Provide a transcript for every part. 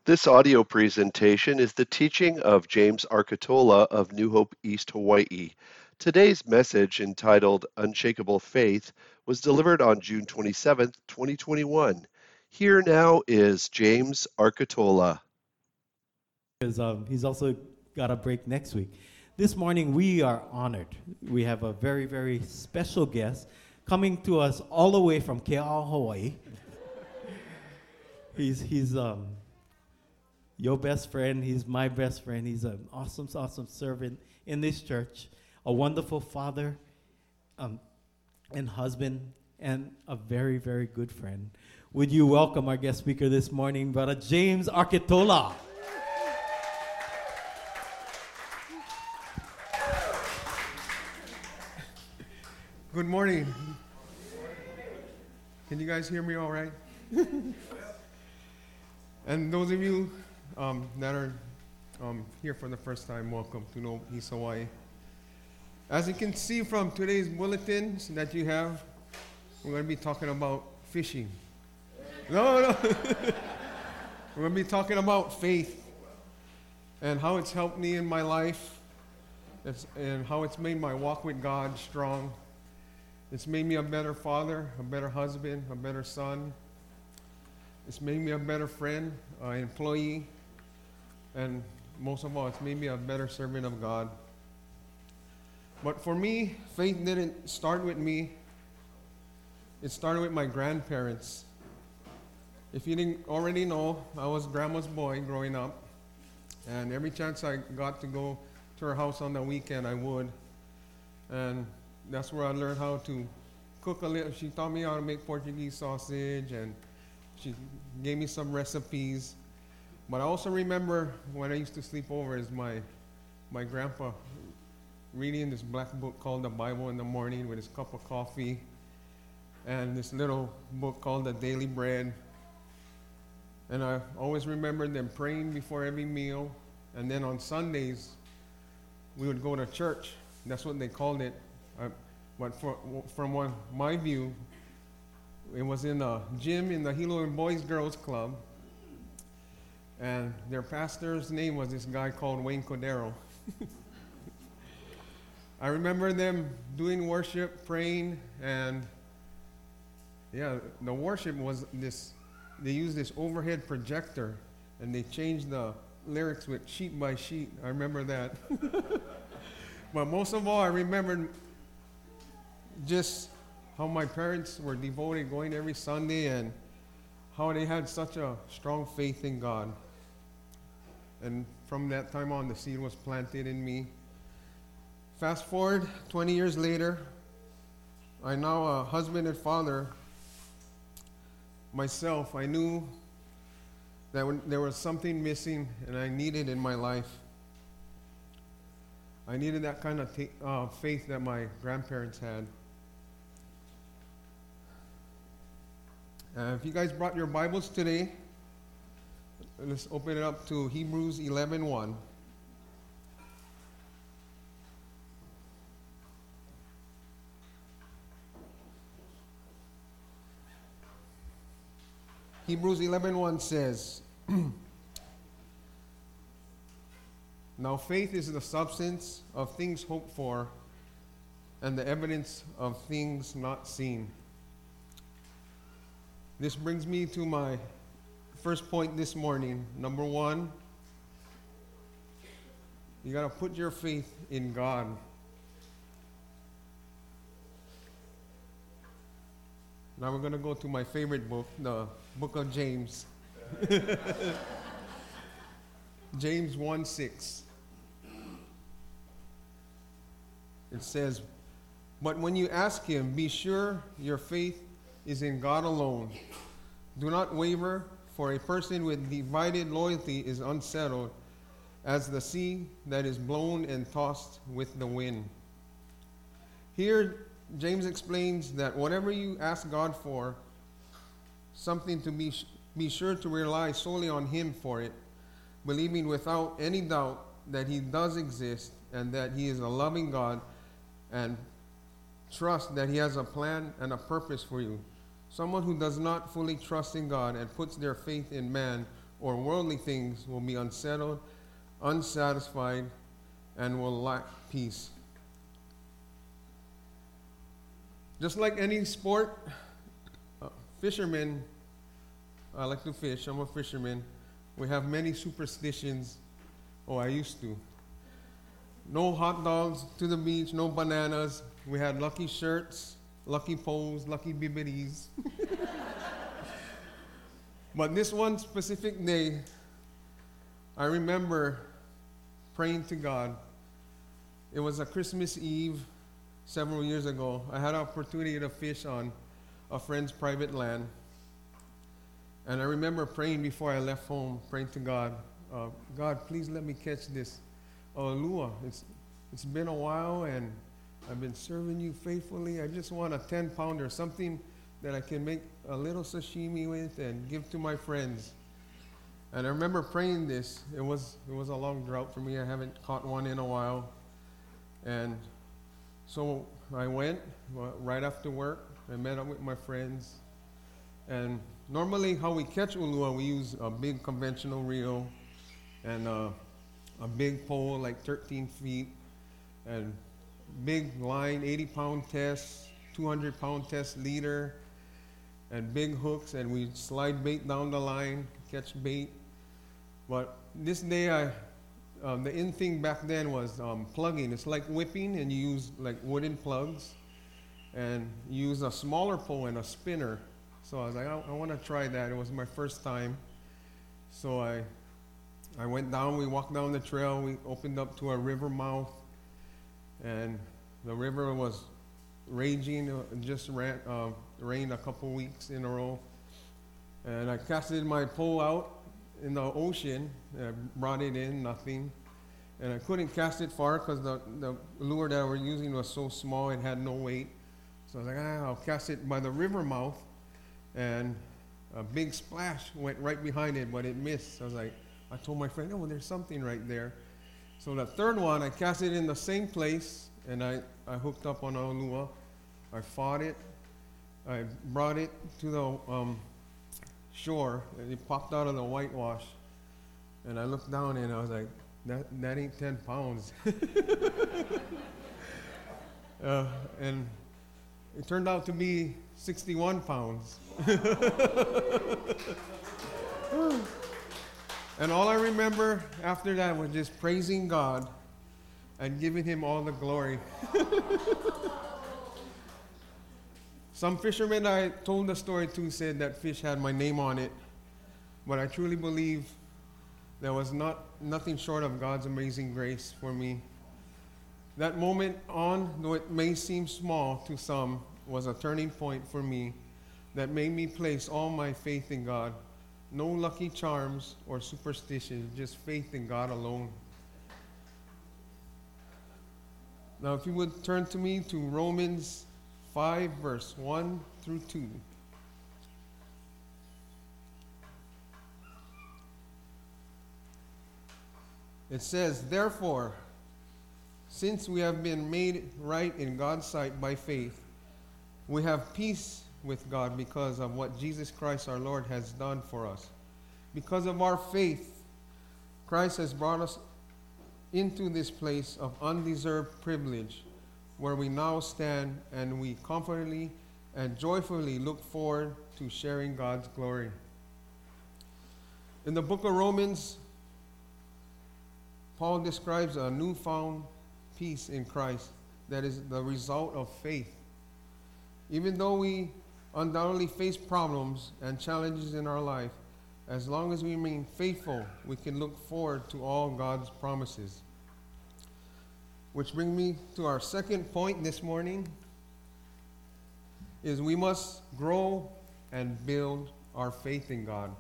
This audio presentation is the teaching of James Arcatola of New Hope East Hawaii. Today's message, entitled Unshakable Faith, was delivered on June 27, 2021. Here now is James Arcatola. Because he's also got a break next week. This morning, we are honored. We have a very, very special guest coming to us all the way from Kea'a, Hawaii. He's your best friend. He's my best friend. He's an awesome, awesome servant in this church, a wonderful father and husband, and a very, very good friend. Would you welcome our guest speaker this morning, Brother James Arcatola? Good morning. Can you guys hear me all right? And those of you that are here for the first time, welcome to New Hope East Hawaii. As you can see from today's bulletins that you have, we're going to be talking about fishing. No. We're going to be talking about faith and how it's helped me in my life and how it's made my walk with God strong. It's made me a better father, a better husband, a better son. It's made me a better friend, employee, and most of all, it's made me a better servant of God. But for me, faith didn't start with me. It started with my grandparents. If you didn't already know, I was grandma's boy growing up, and every chance I got to go to her house on the weekend, I would. And that's where I learned how to cook a little. She taught me how to make Portuguese sausage, and she gave me some recipes. But I also remember when I used to sleep over is my grandpa reading this black book called the Bible in the morning with his cup of coffee, and this little book called the Daily Bread. And I always remember them praying before every meal. And then on Sundays, we would go to church. That's what they called it. But from my view, it was in a gym in the Hilo and Boys Girls Club. And their pastor's name was this guy called Wayne Cordero. I remember them doing worship, praying, and the worship was this. They used this overhead projector, and they changed the lyrics with sheet by sheet. I remember that. But most of all, I remembered just how my parents were devoted, going every Sunday, and how they had such a strong faith in God. And from that time on, the seed was planted in me. Fast forward 20 years later, I'm now a husband and father. Myself, I knew that there was something missing and I needed in my life. I needed that kind of faith that my grandparents had. If you guys brought your Bibles today, let's open it up to Hebrews 11:1. Hebrews 11:1 says, Now faith is the substance of things hoped for and the evidence of things not seen. This brings me to my first point this morning. Number one, you got to put your faith in God. Now we're going to go to my favorite book, the book of James. James 1:6. It says, But when you ask him, be sure your faith is in God alone. Do not waver, for a person with divided loyalty is unsettled as the sea that is blown and tossed with the wind. Here, James explains that whatever you ask God for, something to be sure to rely solely on him for it, believing without any doubt that he does exist and that he is a loving God, and trust that he has a plan and a purpose for you. Someone who does not fully trust in God and puts their faith in man or worldly things will be unsettled, unsatisfied, and will lack peace. Just like any sport, fishermen, I like to fish, I'm a fisherman. We have many superstitions. Oh, I used to. No hot dogs to the beach, no bananas. We had lucky shirts, lucky poles, lucky bibbities. But this one specific day, I remember praying to God. It was a Christmas Eve several years ago. I had an opportunity to fish on a friend's private land. And I remember praying before I left home, praying to God, God, please let me catch this lure. It's been a while, and I've been serving you faithfully. I just want a 10-pounder, something that I can make a little sashimi with and give to my friends. And I remember praying this. It was a long drought for me. I haven't caught one in a while. And so I went right after work. I met up with my friends. And normally how we catch ulua, we use a big conventional reel and a big pole like 13 feet and big line, 80-pound test, 200-pound test leader, and big hooks, and we slide bait down the line, catch bait. But this day, the in thing back then was plugging. It's like whipping, and you use like wooden plugs, and you use a smaller pole and a spinner. So I was like, I want to try that. It was my first time. So I went down, we walked down the trail, we opened up to a river mouth, and the river was raging. It just rained a couple weeks in a row. And I casted my pole out in the ocean, and I brought it in, nothing. And I couldn't cast it far because the lure that I was using was so small, it had no weight. So I was like, I'll cast it by the river mouth. And a big splash went right behind it, but it missed. So I told my friend, oh, there's something right there. So the third one, I cast it in the same place, and I hooked up on a lure. I fought it. I brought it to the shore, and it popped out of the whitewash. And I looked down, and I was like, that ain't 10 pounds. And it turned out to be 61 pounds. And all I remember after that was just praising God and giving him all the glory. Some fishermen I told the story to said that fish had my name on it, but I truly believe there was nothing short of God's amazing grace for me. That moment on, though it may seem small to some, was a turning point for me that made me place all my faith in God. No lucky charms or superstitions, just faith in God alone. Now, if you would turn to me to Romans 5, verse 1 through 2. It says, therefore, since we have been made right in God's sight by faith, we have peace with God because of what Jesus Christ our Lord has done for us. Because of our faith, Christ has brought us into this place of undeserved privilege, where we now stand and we confidently and joyfully look forward to sharing God's glory. In the book of Romans, Paul describes a newfound peace in Christ that is the result of faith. Even though we undoubtedly face problems and challenges in our life, as long as we remain faithful, we can look forward to all God's promises. Which brings me to our second point this morning, is we must grow and build our faith in God.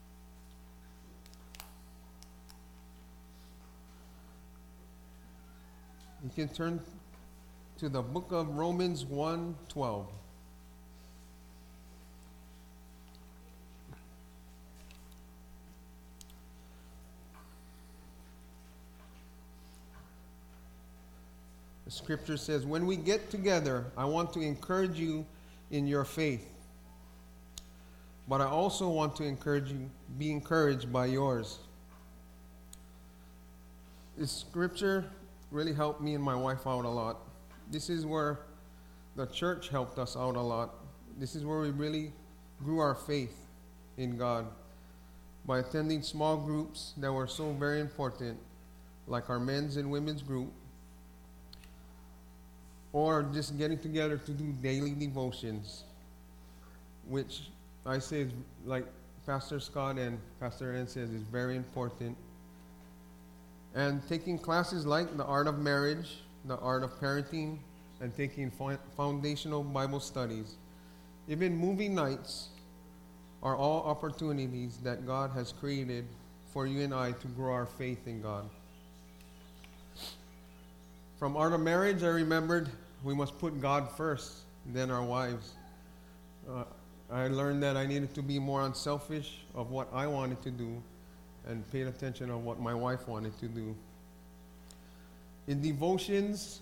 You can turn to the book of Romans 1:12. The scripture says, when we get together, I want to encourage you in your faith. but I also want to encourage you, be encouraged by yours. This scripture really helped me and my wife out a lot. This is where the church helped us out a lot. This is where we really grew our faith in God by attending small groups that were so very important, like our men's and women's group, or just getting together to do daily devotions, which I say is, like Pastor Scott and Pastor Ann says, is very important. And taking classes like the art of marriage, the art of parenting, and taking foundational Bible studies. Even movie nights are all opportunities that God has created for you and I to grow our faith in God. From art of marriage, I remembered we must put God first, then our wives. I learned that I needed to be more unselfish of what I wanted to do and paid attention of what my wife wanted to do. In devotions,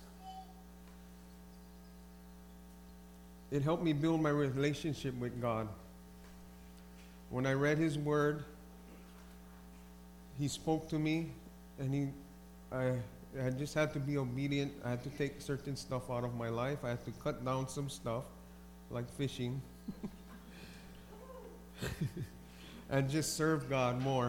it helped me build my relationship with God. When I read His Word, He spoke to me, and I just had to be obedient. I had to take certain stuff out of my life. I had to cut down some stuff, like fishing, and just serve God more.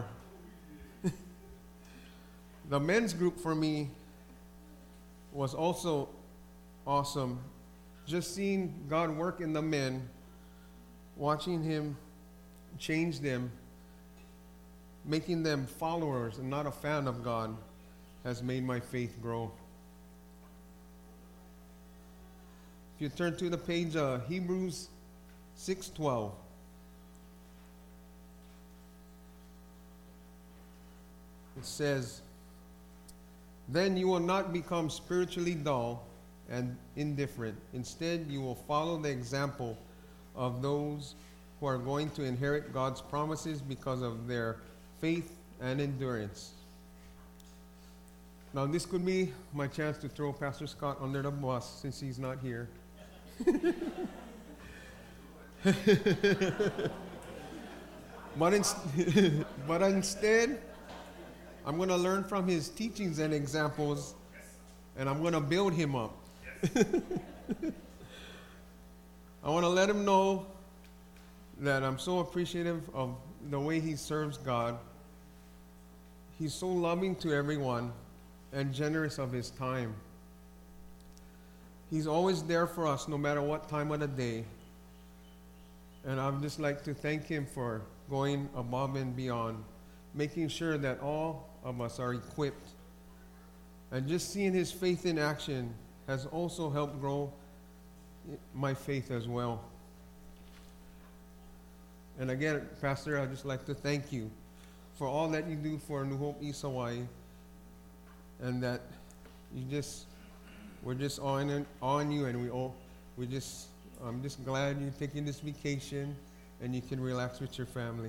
The men's group for me was also awesome. Just seeing God work in the men, watching Him change them, making them followers and not a fan of God, has made my faith grow. If you turn to the page, Hebrews 6:12. It says, "Then you will not become spiritually dull and indifferent. Instead, you will follow the example of those who are going to inherit God's promises because of their faith and endurance." Now, this could be my chance to throw Pastor Scott under the bus since he's not here. But instead, I'm going to learn from his teachings and examples, and I'm going to build him up. I want to let him know that I'm so appreciative of the way he serves God. He's so loving to everyone and generous of his time. He's always there for us no matter what time of the day. And I'd just like to thank him for going above and beyond, making sure that all of us are equipped. And just seeing his faith in action has also helped grow my faith as well. And again, Pastor, I'd just like to thank you for all that you do for New Hope East Hawaii, and that we're just on you, and I'm just glad you're taking this vacation and you can relax with your family.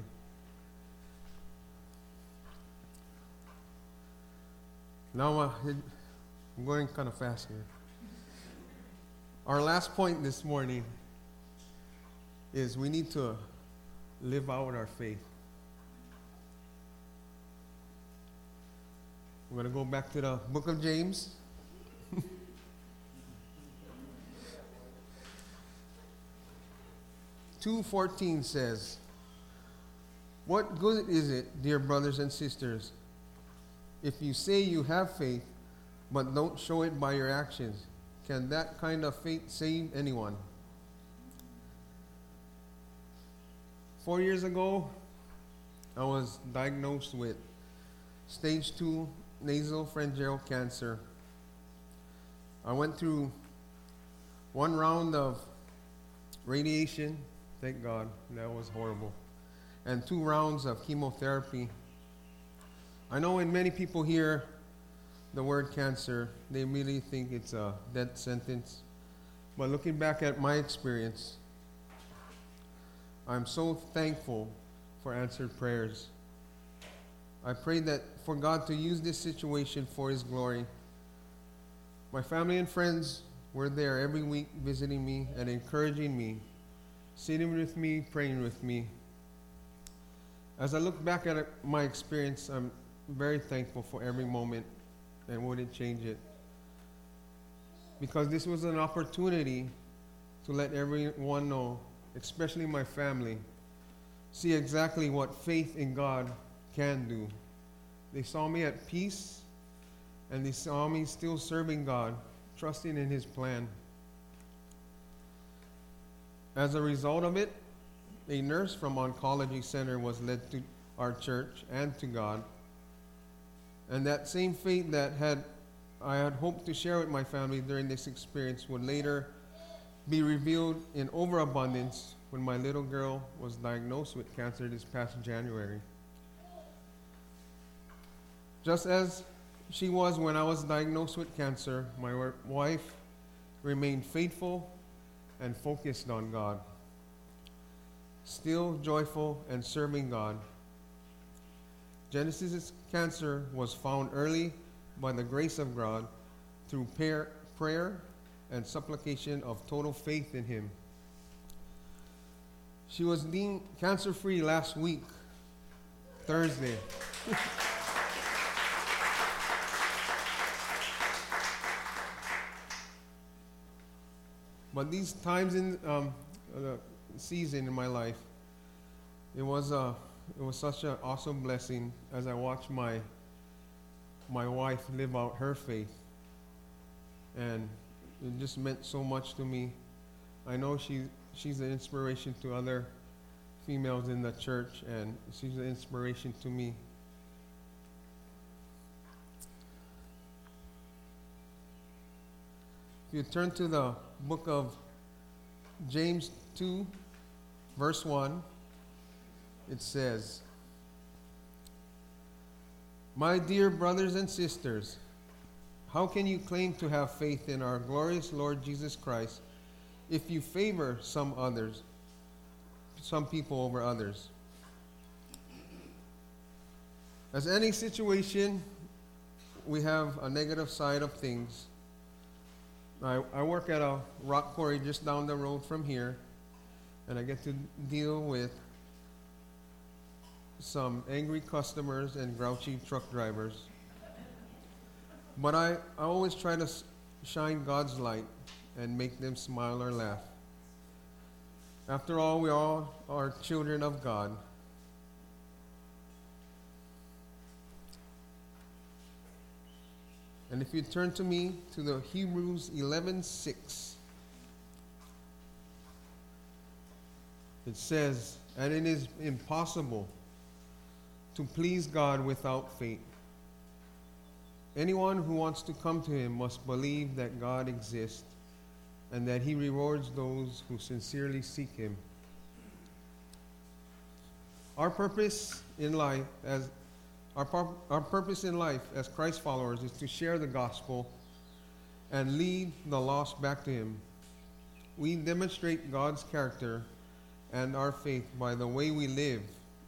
Now I'm going kind of fast here. Our last point this morning is we need to live out our faith. We're going to go back to the book of James. 2:14 says, "What good is it, dear brothers and sisters, if you say you have faith, but don't show it by your actions? Can that kind of faith save anyone?" 4 years ago, I was diagnosed with stage 2 nasopharyngeal cancer. I went through one round of radiation, thank God, that was horrible, and 2 rounds of chemotherapy. I know when many people hear the word cancer, they immediately think it's a death sentence. But looking back at my experience, I'm so thankful for answered prayers. I pray that for God to use this situation for His glory. My family and friends were there every week visiting me and encouraging me, sitting with me, praying with me. As I look back at my experience, I'm very thankful for every moment and wouldn't change it. Because this was an opportunity to let everyone know, especially my family, see exactly what faith in God can do. They saw me at peace, and they saw me still serving God, trusting in His plan. As a result of it, a nurse from Oncology Center was led to our church and to God. And that same faith that I had hoped to share with my family during this experience would later be revealed in overabundance when my little girl was diagnosed with cancer this past January. Just as she was when I was diagnosed with cancer, my wife remained faithful and focused on God, still joyful and serving God. Genesis' cancer was found early by the grace of God through prayer and supplication of total faith in Him. She was deemed cancer-free last week, Thursday. But these times in the season in my life, it was such an awesome blessing as I watched my wife live out her faith, and it just meant so much to me. I know she's an inspiration to other females in the church, and she's an inspiration to me. If you turn to the book of James 2, verse 1, it says, "My dear brothers and sisters, how can you claim to have faith in our glorious Lord Jesus Christ if you favor some people over others? As any situation, we have a negative side of things. I work at a rock quarry just down the road from here, and I get to deal with some angry customers and grouchy truck drivers. But I always try to shine God's light and make them smile or laugh. After all, we all are children of God. And if you turn to me to the Hebrews 11:6, it says, "And it is impossible to please God without faith. Anyone who wants to come to Him must believe that God exists and that He rewards those who sincerely seek Him." Our purpose in life as Christ followers is to share the gospel and lead the lost back to Him. We demonstrate God's character and our faith by the way we live.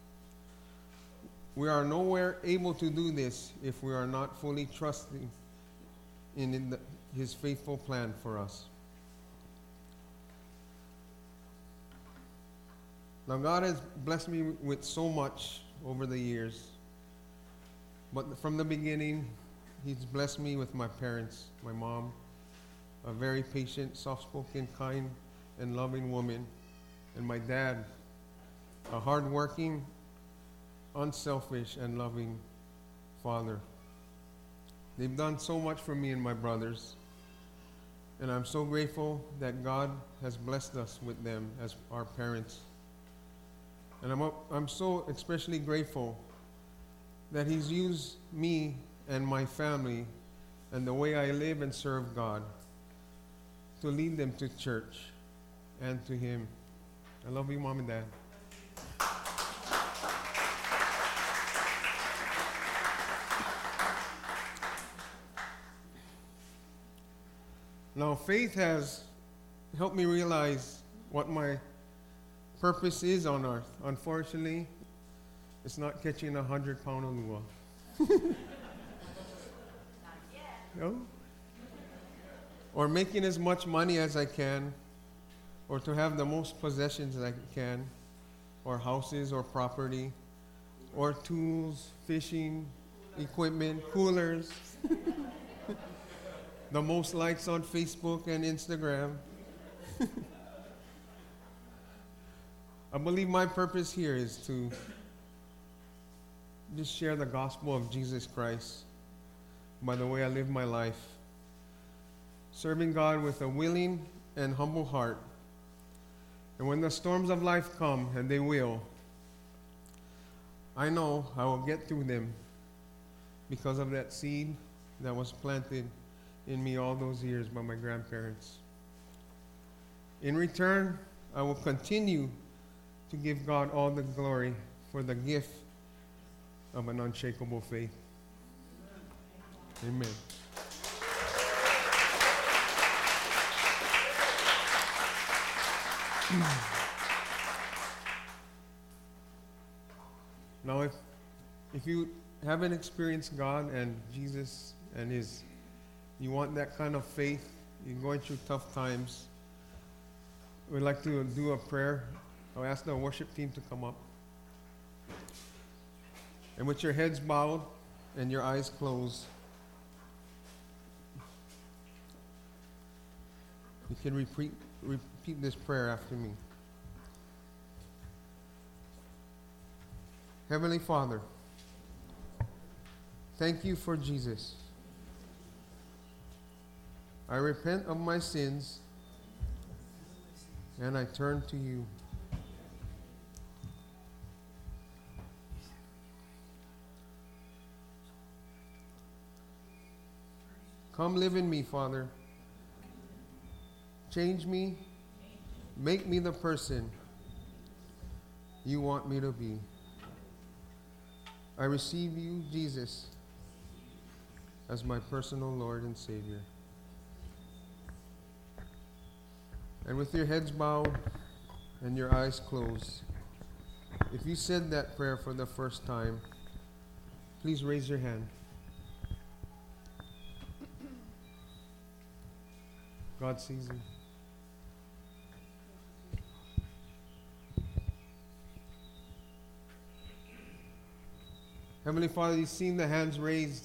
We are nowhere able to do this if we are not fully trusting in His faithful plan for us. Now, God has blessed me with so much over the years. But from the beginning, He's blessed me with my parents, my mom, a very patient, soft-spoken, kind, and loving woman, and my dad, a hard-working, unselfish, and loving father. They've done so much for me and my brothers, and I'm so grateful that God has blessed us with them as our parents. And I'm so especially grateful that He's used me and my family and the way I live and serve God to lead them to church and to Him. I love you, Mom and Dad. Now, faith has helped me realize what my purpose is on earth. Unfortunately, it's not catching 100-pound ulua. No? Or making as much money as I can, or to have the most possessions that I can, or houses or property, or tools, fishing equipment, coolers, the most likes on Facebook and Instagram. I believe my purpose here is to just share the gospel of Jesus Christ by the way I live my life, serving God with a willing and humble heart. And when the storms of life come, and they will, I know I will get through them because of that seed that was planted in me all those years by my grandparents. In return, I will continue to give God all the glory for the gift of an unshakable faith. Amen. Now, if you haven't experienced God and Jesus and you want that kind of faith, you're going through tough times, we'd like to do a prayer. I'll ask the worship team to come up. And with your heads bowed and your eyes closed, you can repeat this prayer after me. Heavenly Father, thank you for Jesus. I repent of my sins and I turn to you. Come live in me, Father. Change me. Make me the person you want me to be. I receive you, Jesus, as my personal Lord and Savior. And with your heads bowed and your eyes closed, if you said that prayer for the first time, please raise your hand. God sees you. Heavenly Father, you've seen the hands raised,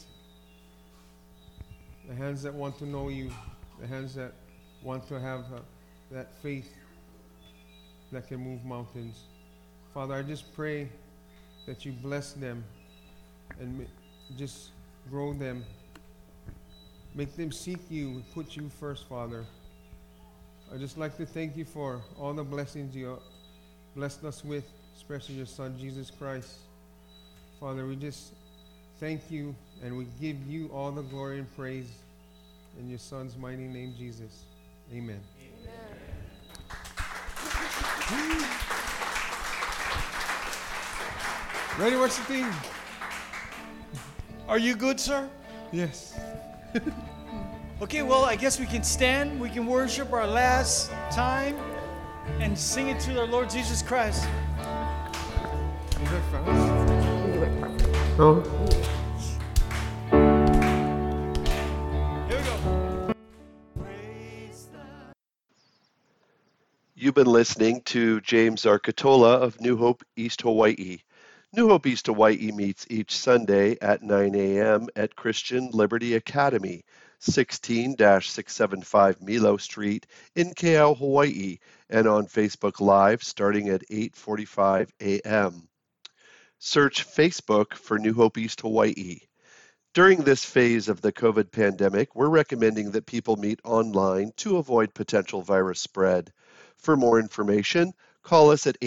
the hands that want to know you, the hands that want to have that faith that can move mountains. Father, I just pray that you bless them and just grow them. Make them seek you, put you first, Father. I'd just like to thank you for all the blessings you blessed us with, especially your Son, Jesus Christ. Father, we just thank you and we give you all the glory and praise in your Son's mighty name, Jesus. Amen. Amen. Ready, worship team? Are you good, sir? Yes. Okay, well, I guess we can stand. We can worship our last time and sing it to our Lord Jesus Christ. Is that fast? Oh. Here we go. You've been listening to James Arcatola of New Hope, East Hawaii. New Hope, East Hawaii meets each Sunday at 9 a.m. at Christian Liberty Academy, 16-675 Milo Street in Keau, Hawaii, and on Facebook Live starting at 8:45 a.m. Search Facebook for New Hope East Hawaii. During this phase of the COVID pandemic, we're recommending that people meet online to avoid potential virus spread. For more information, call us at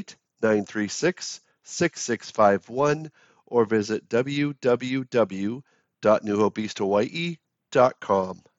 808-936-6651 or visit www.newhopeeasthawaii.com.